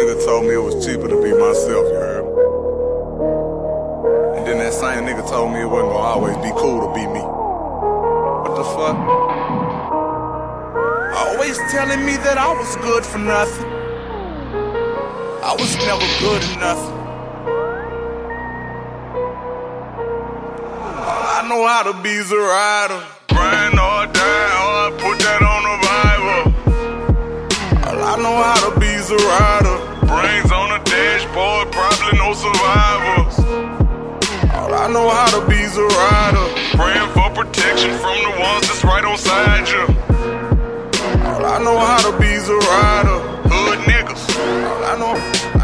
nigga told me it was cheaper to be myself, you heard? And then that same nigga told me it wasn't gonna always be cool to be me. What the fuck? Always telling me that I was good for nothing. I was never good enough. I know how to be a rider. Grind or die, or put that on the Bible. I know how to be a rider. Brains on the dashboard, probably no survivors. I know how to be a rider. Praying for protection from the ones that's right on side you. I know how to be a rider. Hood niggas. I know.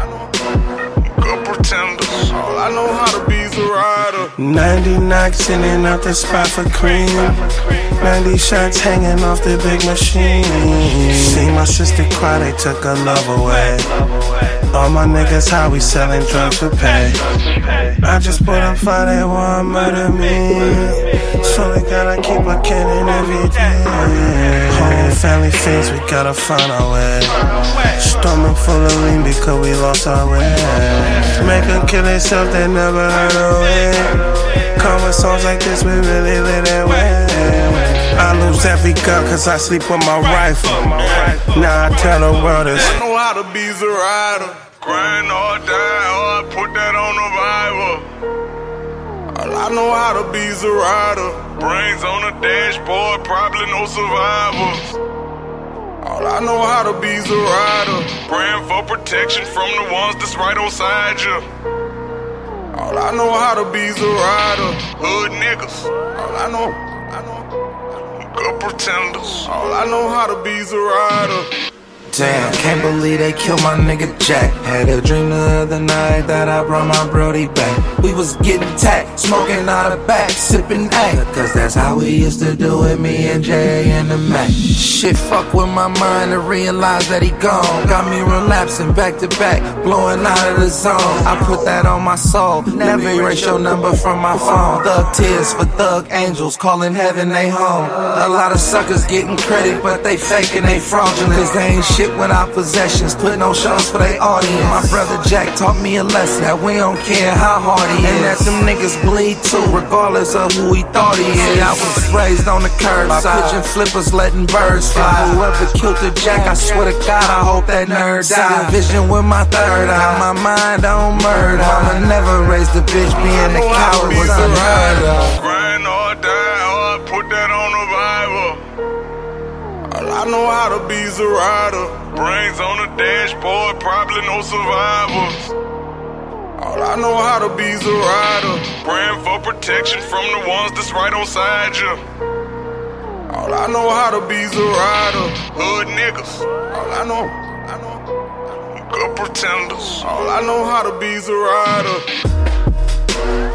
Good pretenders. I know how to be a rider. 90 knocks in and out the spot for cream. 90 shots hanging off the big machine. See my sister cry, they took her love away. All my niggas, how we selling drugs for pay. I just put up fire, they wanna murder me. So we gotta keep a cannon every day. Whole family things, we gotta find our way. Stomach full of lean because we lost our way. Make them kill themselves, they never heard of it. Come with songs like this, we really live that way. I lose every gun cause I sleep with my rifle. Now I tell the world this. I know how to be a rider. Grind or die, or put that on the Bible. I know how to be a rider. Brains on the dashboard, probably no survivors. I know how to be a rider. Praying for protection from the ones that's right on side you. I know how to be a rider. Hood niggas. I know. Good pretenders. I know how to be a rider. Damn, can't believe they killed my nigga Jack. Had a dream the other night that I brought my brody back. We was getting tacked, smoking out of back, sipping A. Cause that's how we used to do it, me and Jay and the Mac. Shit fuck with my mind to realize that he gone. Got me relapsing back to back, blowing out of the zone. I put that on my soul, never erase your number from my phone. Thug tears for thug angels, calling heaven they home. A lot of suckers getting credit, but they faking, they fraudulent. Cause they ain't shit without possessions, put no shows for they audience. My brother Jack taught me a lesson that we don't care how hard he is, and that them niggas bleed too, regardless of who he thought he is. I was raised on the curbside, pigeon flippers letting birds fly. Whoever killed the Jack, I swear to God, I hope that nerd died. Vision with my third eye, my mind on murder. Mama never raised a bitch, being a coward was unheard of. Grind or die, or put that on the Bible. I know how to be a rider. Brains on the dashboard, probably no survivors. I know how to be a rider. Praying for protection from the ones that's right on side you. I know how to be a rider. Hood niggas. I know. Good pretenders. I know how to be a rider.